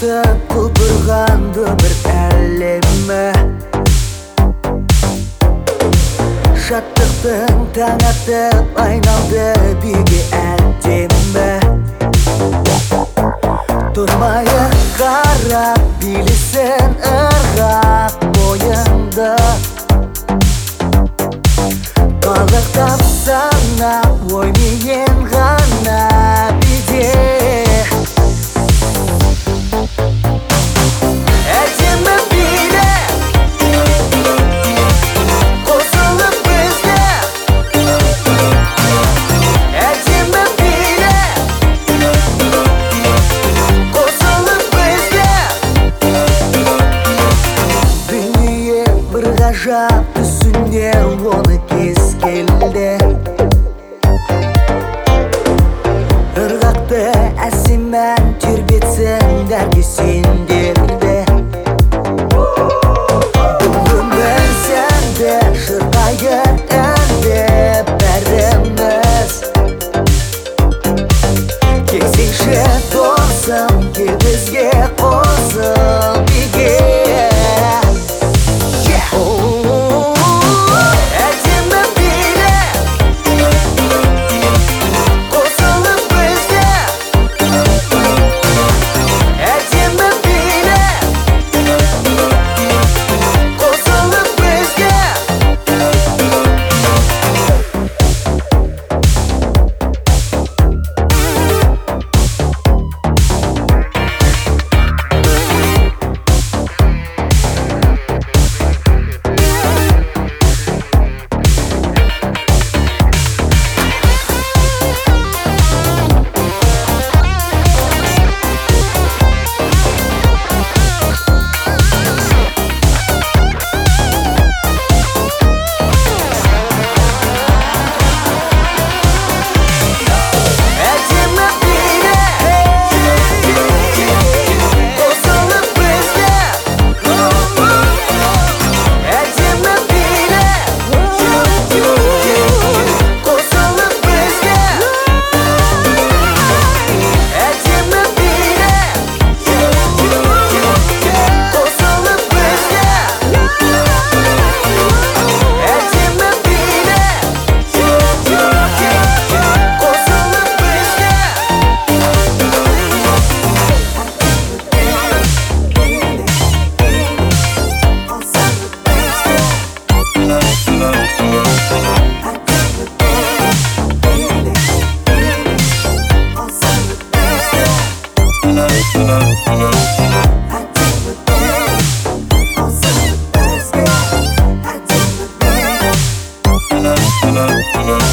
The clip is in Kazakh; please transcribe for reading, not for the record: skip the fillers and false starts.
тартып құлпырғанды бір әлемі, шаттықтың таң атып айналды биге әдемі. Тұрмайық қарап билесін ырғақ бойыңды, қалықтап санап ойнайын ғана биде. Әдемі биле қосылып бізге, әдемі биле қосылып бізге. Дүние бір ғажап түсіне оны кез келді, ырғақты әсемән тербетсін дәрге сендерді. Өмір сәнді шырқайын әнді бәріміз, келсеңші досым, кел бізге қосыл биге. Әдемі биле қосылып бізге, әдемі биле қосылып бізге. Yeah.